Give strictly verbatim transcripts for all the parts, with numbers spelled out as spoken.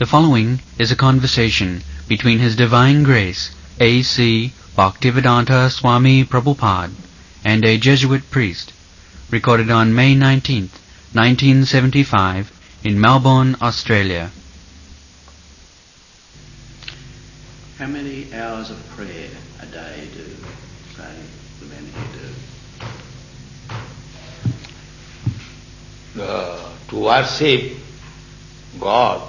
The following is a conversation between His Divine Grace A C Bhaktivedanta Swami Prabhupada and a Jesuit priest, recorded on May nineteenth, nineteen seventy-five, in Melbourne, Australia. How many hours of prayer a day do, say, the men here do? Uh, to worship God,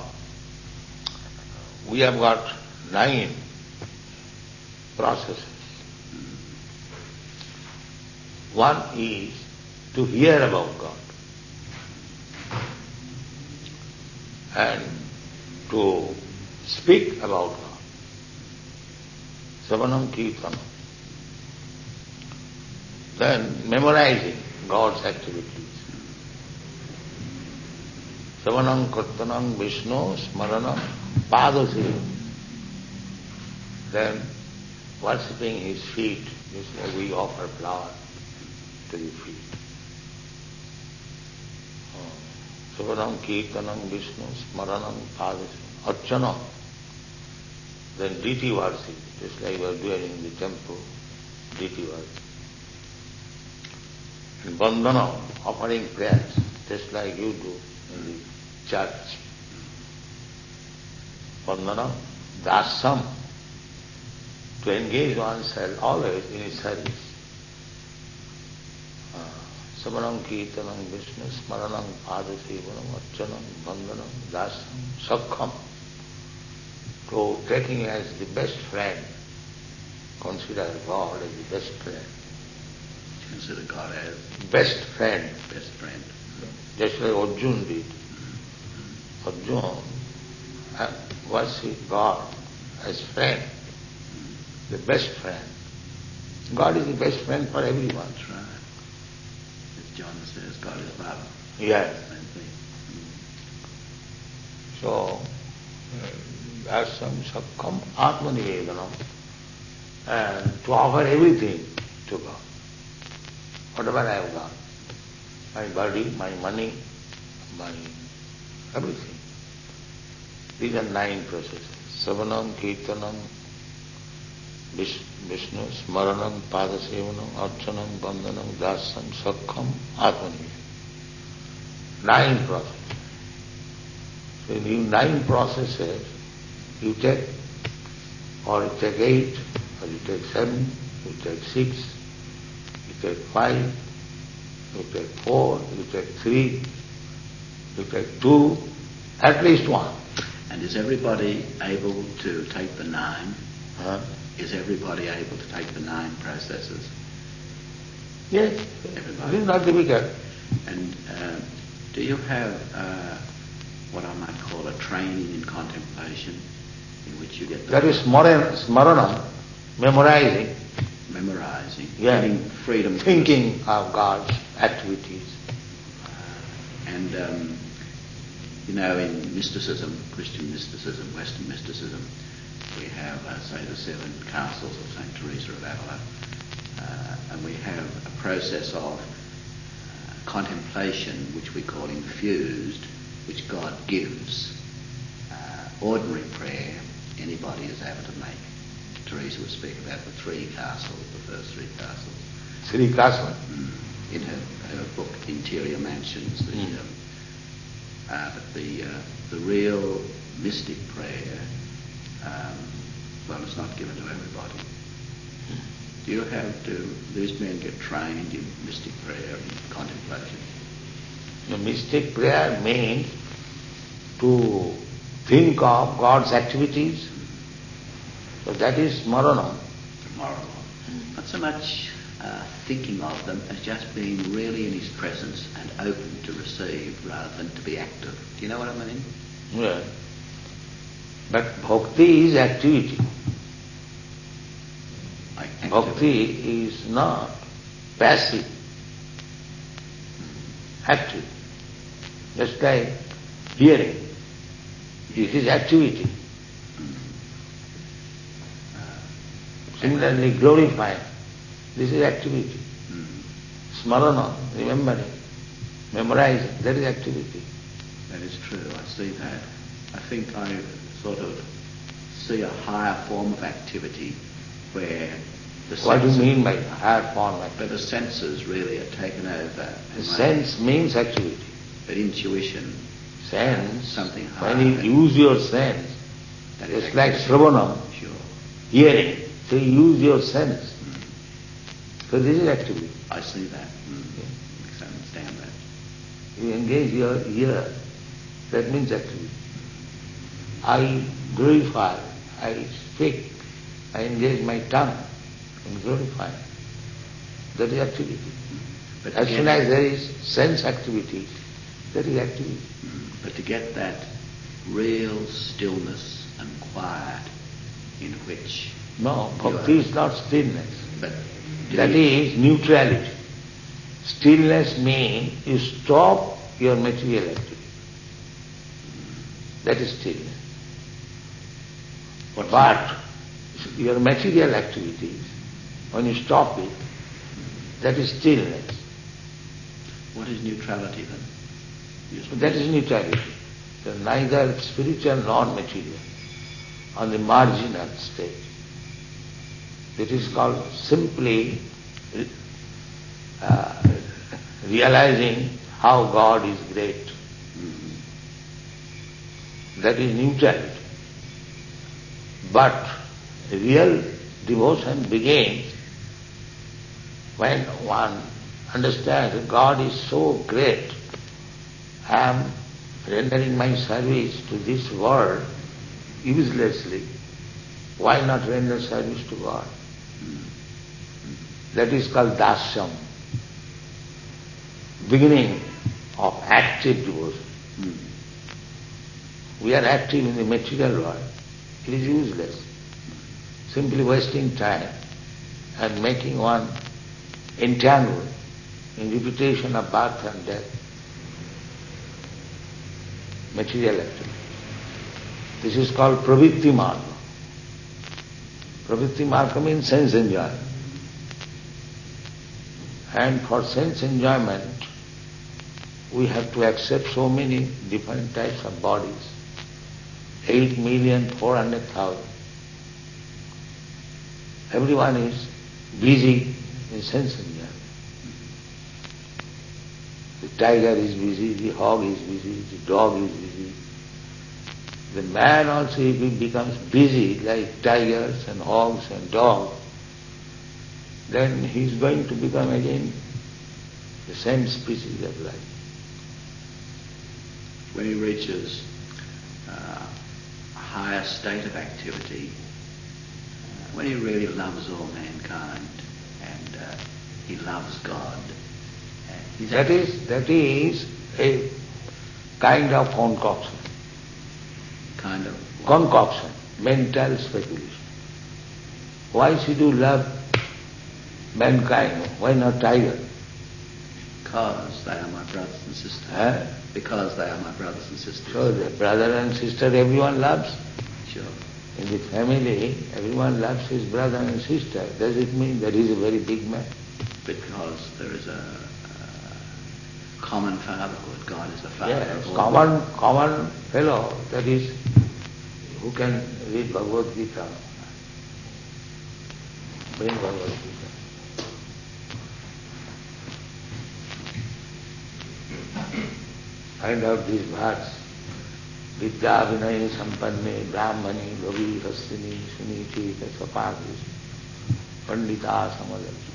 we have got nine processes. One is to hear about God and to speak about God. Savanam Kirtanam. Then memorizing God's activities. Savanam Kirtanam Vishnu Smaranam Padasi. Then worshipping His feet, just like we offer flower to His feet. Savanam Kirtanam Vishnu Smaranam Padasi. Archana. Then deity worship, just like we are doing in the temple, deity worship. And Bandhana, offering prayers, just like you do in the church. Bandhana, dasam, to engage oneself always in His service. Samanam Kirtanam Vishnu Smaranam Padasevanam Archanam Bandhanam Dasam Sakham. So taking as the best friend, consider God as the best friend. Consider God as best friend. Best friend. Just like Arjuna did. Arjuna worshipped God as friend, the best friend. God is the best friend for everyone. That's right. As John says, God is love. Yes. Same thing. So, Dasam Sakham Atmanivedanam, and to offer everything to God. Whatever I have got, my body, my money, my everything. These are nine processes. Savanam, Kirtanam, Vishnu, Smaranam, Padasevanam, Archanam, Bandhanam, Dasam, Sakham, Atmanivedanam. Nine processes. So in these nine processes, you take, or you take eight, or you take seven, you take six, you take five, you take four, you take three, you take two, at least one. And is everybody able to take the nine? Huh? Is everybody able to take the nine processes? Yes, Everybody. this is not difficult. And uh, do you have uh, what I might call a training in contemplation, in which you get the That is smaranam, memorizing, memorizing, yeah, getting freedom, thinking of God's activities. Uh, and um, you know, in mysticism, Christian mysticism, Western mysticism, we have, uh, say, the seven castles of Saint Teresa of Avila, uh, and we have a process of uh, contemplation, which we call infused, which God gives. Uh, ordinary prayer, anybody is able to make. Teresa would speak about the three castles, the first three castles. Sri Kasma. Mm. In her, her book, Interior Mansions. The, Mm. um, uh, but the uh, the real mystic prayer, um, well, it's not given to everybody. Do you have to, these men get trained in mystic prayer and contemplation? The mystic prayer means to think of God's activities. So that is smaranam. Moral. Not so much uh, thinking of them as just being really in His presence and open to receive rather than to be active. Do you know what I mean? Yeah. But bhakti is activity. Like active. Bhakti is not passive, active. Just like hearing. It is activity. Similarly, glorifying. This is activity. Mm. Smarana, remembering, memorizing, that is activity. That is true, I see that. I think I sort of see a higher form of activity where the What do you senses, mean by higher form activity? but the senses really are taken over. The sense means activity. But intuition, Sense, something higher. when you use your sense, that is it's like activity. Sravanam, Sure. hearing. So you use your sense. Mm. So this is activity. I see that. Mm. I understand that. You engage your ear, that means activity. I glorify, I speak, I engage my tongue in glorifying. That is activity. But As again, soon as there is sense activity, that is activity. But to get that real stillness and quiet in which... No, you bhakti are- is not stillness. But do That you- is neutrality. Stillness means you stop your material activity. That is stillness. What's But your material activities, when you stop it, that is stillness. What is neutrality then? You- That is neutrality. So neither spiritual nor material, on the marginal stage. It is called simply uh, realizing how God is great. That is neutrality. But real devotion begins when one understands that God is so great. I am rendering my service to this world uselessly. Why not render service to God? That is called dasyam, beginning of active devotion. Mm. We are active in the material world. It is useless. Simply wasting time and making one entangled in repetition of birth and death. Material activity. This is called pravritti marga. Pravritti marga means sense enjoyment. And for sense enjoyment, we have to accept so many different types of bodies. Eight million, four hundred thousand. Everyone is busy in sense enjoyment. The tiger is busy, the hog is busy, the dog is busy. The man also, if he becomes busy like tigers and hogs and dogs, then he is going to become again the same species of life. When he reaches uh, a higher state of activity, uh, when he really loves all mankind and uh, he loves God, uh, he's That actually- is, that is a kind of concoction. kind of Concoction, mental speculation. Why should you love mankind? Why not tiger? because they are my brothers and sisters. Huh? Because they are my brothers and sisters. So the brother and sister everyone loves. Sure. In the family, everyone loves his brother and sister. Does it mean that he is a very big man? Because there is a, a common fatherhood. God is the father Yes, of all. common, common fellow, that is, who can read Bhagavad Gita. Bring Bhagavad Gita. Find out these words. Vidya vinay sampanne brahmani bhavi hastini suniti sapagis pandita samadhi.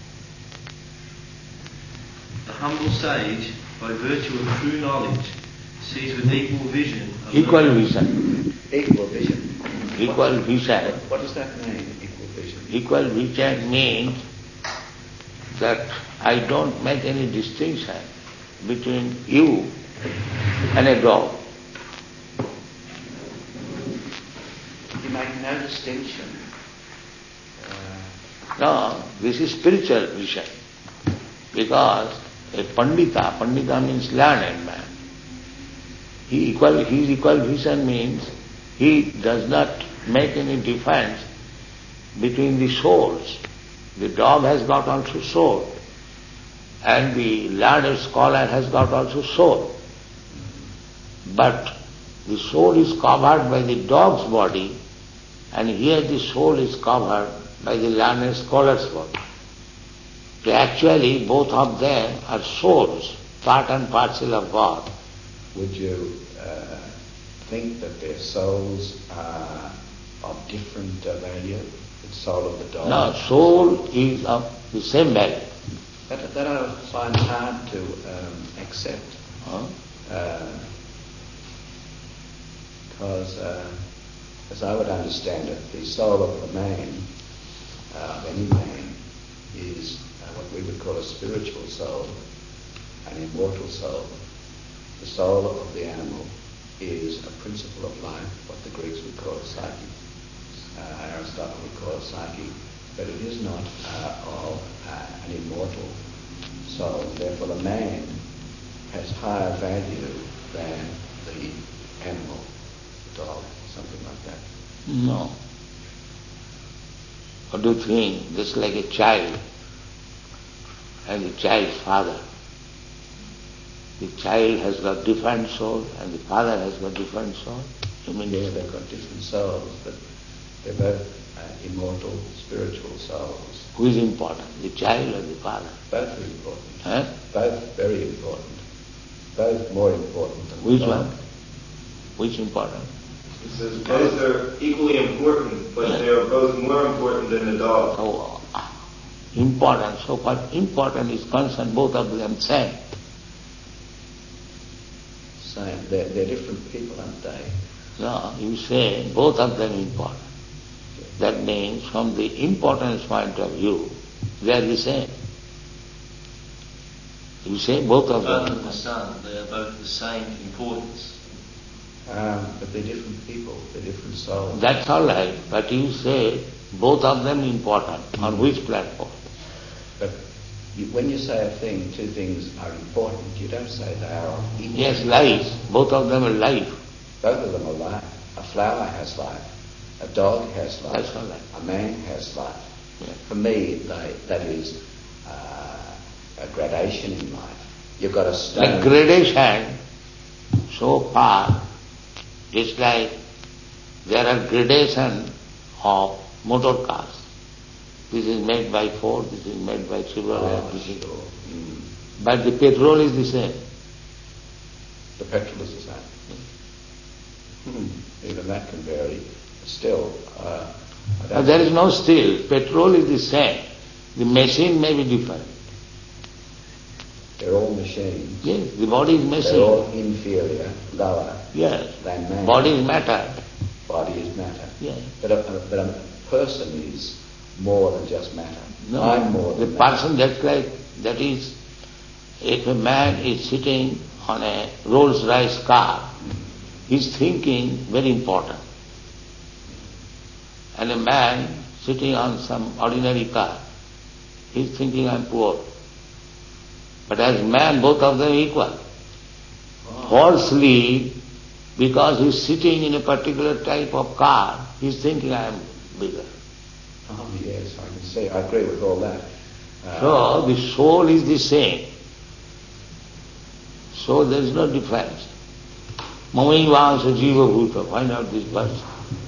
The humble sage, by virtue of true knowledge, sees with equal vision. of Equal the- vision. Equal vision. Equal What- vision. What does that mean, equal vision? Equal vision means that I don't make any distinction between you and a dog. You make no distinction. No, this is spiritual vision. Because a pandita, pandita means learned man. He equal, his equal vision means he does not make any difference between the souls. The dog has got also soul, and the learned scholar has got also soul. But the soul is covered by the dog's body, and here the soul is covered by the learned scholar's body. So actually both of them are souls, part and parcel of God. Would you uh, think that their souls are of different uh, value? The soul of the dog? No, soul is of the same value. That, that I find hard to um, accept. Huh? Because, uh, uh, as I would understand it, the soul of the man, uh, of any man, is uh, what we would call a spiritual soul, an immortal soul. The soul of the animal is a principle of life, what the Greeks would call psyche. Uh, Aristotle would call it psyche, but it is not uh, of uh, an immortal soul. Therefore, the man has higher value than the animal, the dog, something like that. No. What do you think? Just like a child and the child's father. The child has got different soul and the father has got different soul. I mean, yeah, they've got different souls, but they're both uh, immortal, spiritual souls. Who is important, the child or the father? Both are important. Huh? Both very important. Both more important than Which the dog. one? Which important? He says both are equally important, but they are both more important than the dog. So, uh, important, so called important is concerned, both of them same. Same. They're, they're different people, aren't they? No, you say both of them important. That means from the importance point of view, they are the same. You say both of Father them. and the Son, they are both the same importance. Um, but they're different people, they're different souls. That's all right, but you say both of them important. On which platform? But you, when you say a thing, two things are important, you don't say they are of equal. Yes, life. Both of them are life. Both of them are life. A flower has life. A dog has life. That's all right. A man has life. Yeah. For me, they, that is uh, a gradation in life. You've got a stone. Like gradation, so far, it's like there are gradation of motor cars. This is made by Ford, this is made by Chevrolet. Oh, this is- sure. Mm. But the petrol is the same. The petrol is the same. Hmm. Even that can vary. Still, uh, I don't Now, there is no still. Petrol is the same. The machine may be different. they're all machines. Yes, the body is They're machine. all inferior, lower Yes. than man. Body is matter. Body is matter. Yes. But a, a, but a person is more than just matter. No, I'm more the than matter. person that's like, that is, if a man is sitting on a Rolls Royce car, he's thinking very important. And a man sitting on some ordinary car, he's thinking I'm poor. But as man, both of them equal. Falsely, because he's sitting in a particular type of car, he's thinking I am bigger. Oh yes, I can see. I agree with all that. Uh, So the soul is the same. So there is no difference. Mamaivansa jiva bhuta, find out this verse.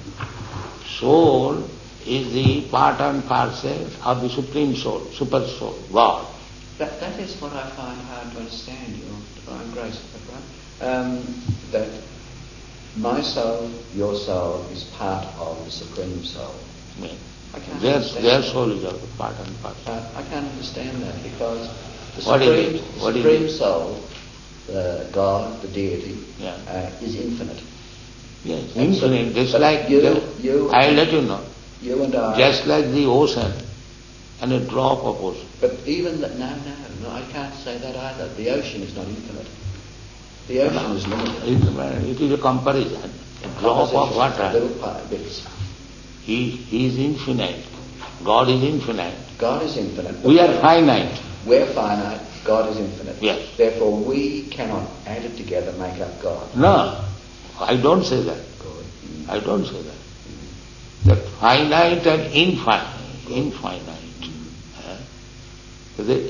Soul is the part and parcel of the Supreme Soul, Super Soul, God. That, that is what I find hard to understand, your divine grace, is that right? Um, that my soul, your soul, is part of the Supreme Soul. Yeah. I can't Their, understand their that. soul is of the part and parcel. Uh, I can't understand that because the What is Supreme, it? What is Supreme it? Soul, the God, the deity, Yeah. uh, is infinite. Yes, And so- infinite, just but like, you- just- you- I'll let you know, You and I... just like the ocean and a drop of ocean. But even that, no, no, no, I can't say that either. The ocean is not infinite. The ocean is limited. It is a comparison. A drop of water, Little part, bits. he, he is infinite. God is infinite. God is infinite. We are finite. We're finite. God is infinite. Yes. Therefore, we cannot add it together, make up God. No, I don't say that. Good. Mm. I don't say that. That finite and infinite, infinite. eh? The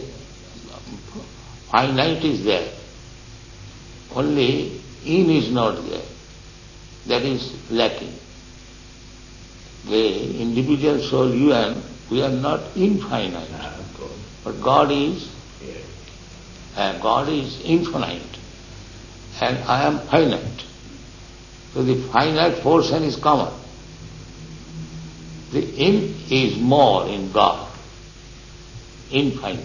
finite is there. Only in is not there. that is lacking. The individual soul, you and we are not infinite, No, of course. but God is, Yeah. uh, God is infinite, and I am finite. So the finite portion is common. The in is more in God, infinite.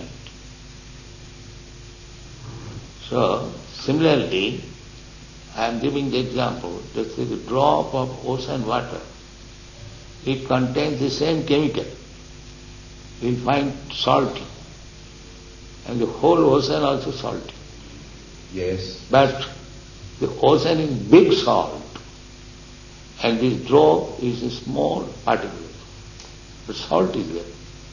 So, similarly, I am giving the example, let's say the drop of ocean water, it contains the same chemical. You will find salty, and the whole ocean also salty. Yes. But the ocean is big salt, and this drop is a small particle. The salt is there.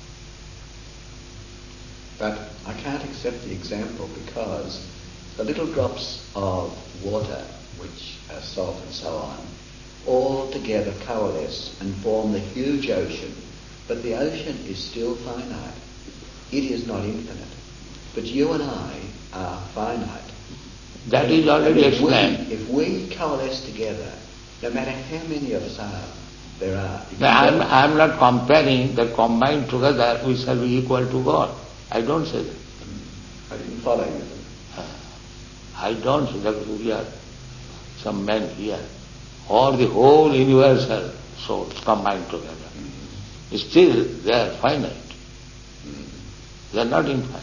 But I can't accept the example because the little drops of water, which are salt and so on, all together coalesce and form the huge ocean. But the ocean is still finite. It is not infinite. But you and I are finite. That is already if we, explained. if we coalesce together, no matter how many of us are, there are. I am, I am not comparing that combined together we shall be equal to God. I don't say that. I didn't follow you. I don't say that we are some men here, or the whole universal souls combined together. Mm-hmm. Still they are finite. Mm-hmm. They are not infinite.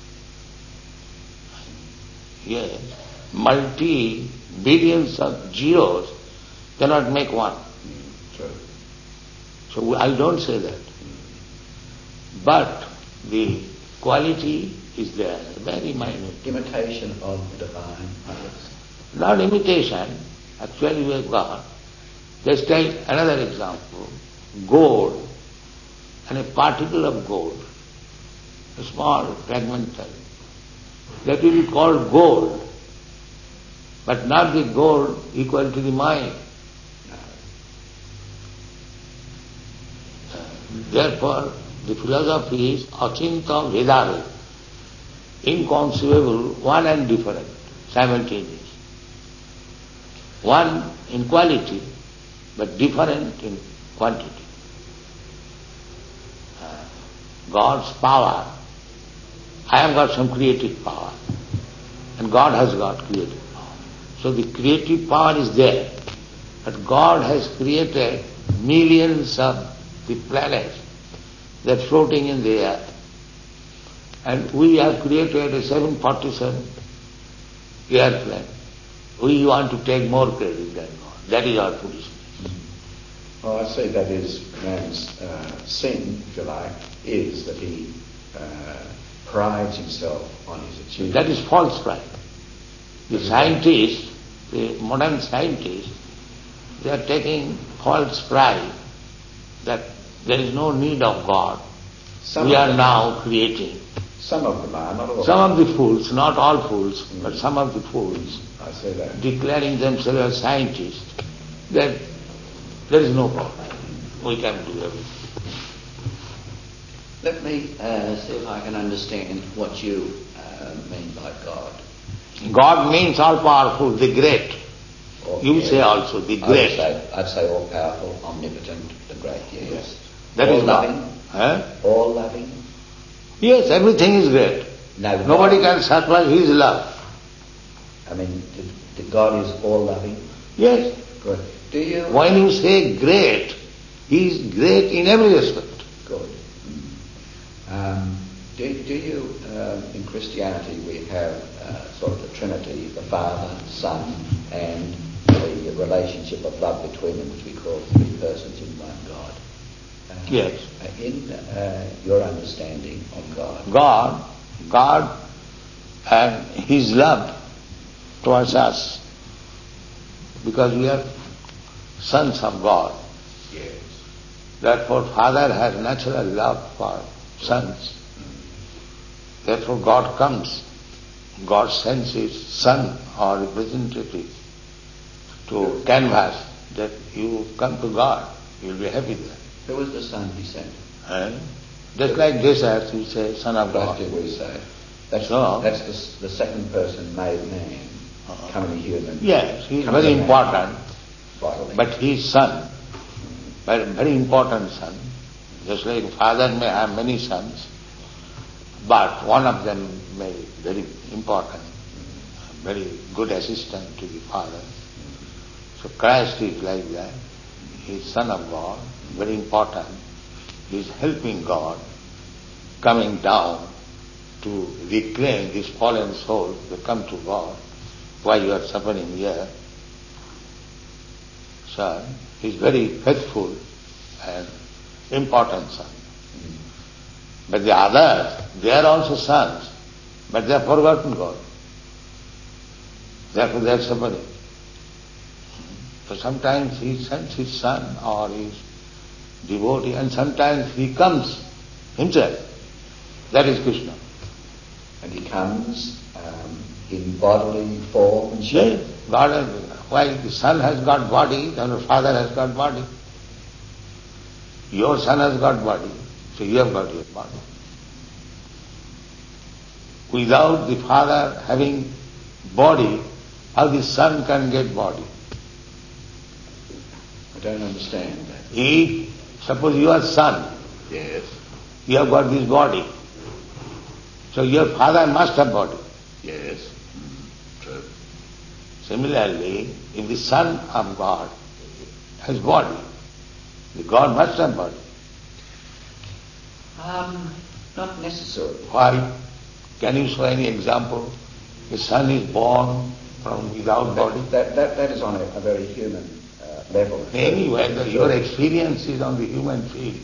Yes, multi billions of zeros cannot make one. Mm-hmm. True. So I don't say that. Mm-hmm. But the quality is there, very minute. Imitation of the divine. Yes. Not imitation, actually we have got. Just take another example, gold and a particle of gold, a small fragmental. That will be called gold, but not the gold equal to the mind. Therefore, the philosophy is achinta vedare, inconceivable, one and different, simultaneous. One in quality, but different in quantity. Uh, God's power, I have got some creative power, and God has got creative power. So the creative power is there, but God has created millions of the planets that are floating in the air. And we have created a seven forty-seven airplane. We want to take more credit than God. That is our foolishness. Well, I say that is man's uh, sin, if you like, is that he uh, prides himself on his achievement. That is false pride. The scientists, the modern scientists, they are taking false pride that there is no need of God. Some we of are them now creating. Some of them are, not all. Some of the fools, not all fools, mm. but some of the fools, I say that. declaring themselves as scientists, that there is no God. We can do everything. Let me uh, see if I can understand what you uh, mean by God. God means all-powerful, the great. Or, you yes. say also, the I great. would say, I'd say all-powerful, omnipotent, the great, yes. yes. That all is loving. Huh? All loving. Yes, everything is great. No, Nobody God, can surpass His love. I mean, the, the God is all loving. Yes. Good. Do you? When you say great, He is great in every respect. Good. Um, do, do you, um, in Christianity, we have uh, sort of the Trinity, the Father, Son, and the relationship of love between them, which we call three persons in one God. Uh, Yes. In uh, your understanding of God, God, God and His love towards us, because we are sons of God. yes. Therefore, Father has natural love for sons. Therefore, God comes. God sends His Son or representative to canvas that you come to God. You will be happy there. Who was the Son He sent? And just like this earth, we say, Son of God. What did we say? That's, So, that's the, the second person made man, uh, coming to human. yes, he is Comes very a man. important. bodily. But his son, very, very important son, just like father may have many sons, but one of them may be very important, very good assistant to the father. So Christ is like that. He is Son of God, very important. He is helping God, coming down to reclaim this fallen soul to come to God. Why you are suffering here? Son, he is very faithful and important son. But the others, they are also sons, but they have forgotten God. Therefore they are suffering. So sometimes he sends his son or his devotee, and sometimes he comes himself. That is Krishna. And he comes um, in bodily form and shape. Yes, God has, why the son has got body, then the father has got body. Your son has got body, so you have got your body. Without the father having body, how the son can get body? I don't understand that. If, suppose you are son, Yes. you have got this body, so your father must have body. Yes. Mm, true. Similarly, if the Son of God has body, the God must have body. Um, not necessarily. Why? Can you show any example? The Son is born from without body. That, that, that is on a, a very human uh, level. Anyway, the, your experience is on the human field.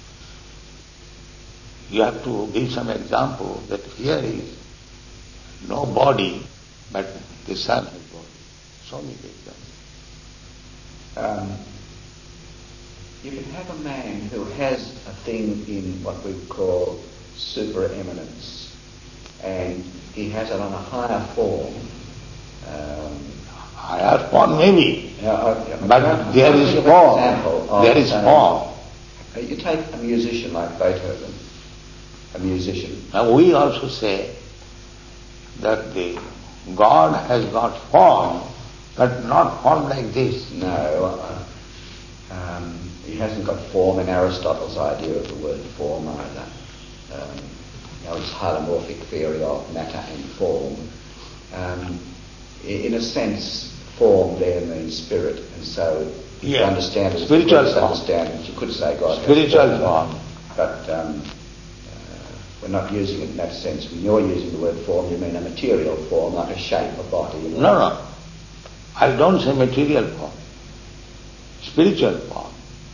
You have to give some example that here is no body, but the Son has body. Show me the example. Um, you can have a man who has a thing in what we call supereminence, and he has it on a higher form. Um, Higher form maybe, now, I- but I- there I'll is give an form. example of, There is um, form. uh, You take a musician like Beethoven, a musician. Now we also say that the God has got form, but not form like this. No, uh, um, he hasn't got form in Aristotle's idea of the word form either. Um, you know, it's holomorphic theory of matter and form. Um, i- in a sense, form there means spirit, and so Yeah. you understand it. Spiritual you could form. understand it. You could say God Spiritual has form. but um, uh, we're not using it in that sense. When you're using the word form, you mean a material form, like a shape, a body. You know? No, no. I don't say material form. Spiritual form.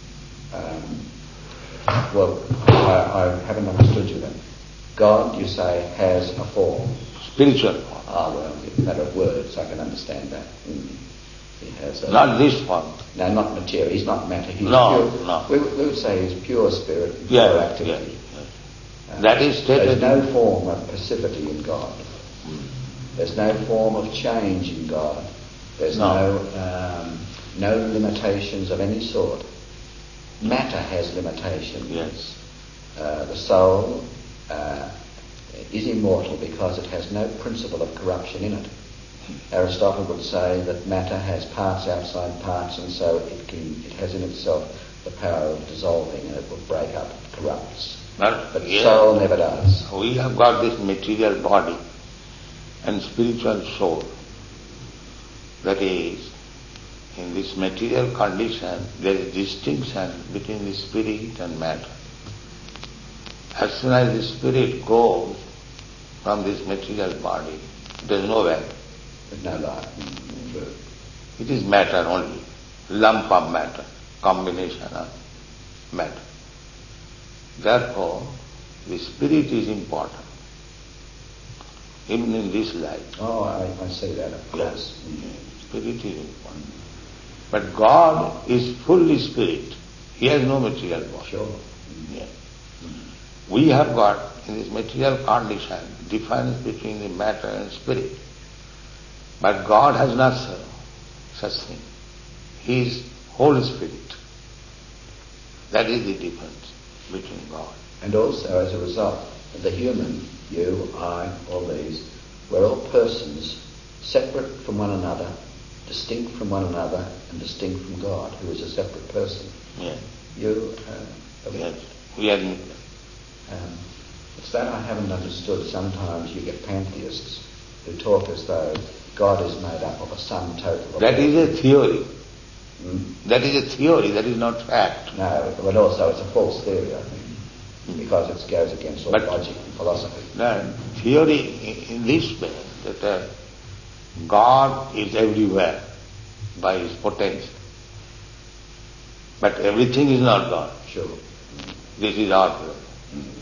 Um, well, I, I haven't understood you then. God, you say, has a form. Spiritual form. Ah, well, it's a matter of words. I can understand that. Mm. He has a, Not this form. no, not material. He's not matter. He's No, pure. no. We, would- we would say he's pure spirit, pure Yeah, activity. yeah. That is stated There's no in- form of passivity in God. There's no form of change in God. There's No. no um, no limitations of any sort. Matter has limitations. Yes. Uh, the soul uh, is immortal because it has no principle of corruption in it. Aristotle would say that matter has parts outside parts, and so it can it has in itself the power of dissolving, and it will break up, it corrupts. But, But yeah, soul never does. we have got this material body and spiritual soul. That is, in this material condition, there is distinction between the spirit and matter. As soon as the spirit goes from this material body, there is no value. There's no life. It is matter only, lump of matter, combination of matter. Therefore, the spirit is important, even in this life. Oh, I, I see that, of course. Spirit is important. But God is fully spirit. He has no material body. Sure. Yeah. We have got, in this material condition, difference between the matter and spirit. But God has not so, such thing. He is whole spirit. That is the difference between God. And also, as a result, the human, you, I, all these, we're all persons separate from one another, distinct from one another and distinct from God, who is a separate person. Yes. You, uh, Yes. We are um, it's that I haven't understood. Sometimes you get pantheists who talk as though God is made up of a sum total of that is a theory. Hmm? That is a theory, that is not fact. No, but also it's a false theory, I think, because it goes against all But- logic and philosophy. The theory in in this way, that uh, God is everywhere by His potential. But everything is not God. Sure. This is our theory. Mm.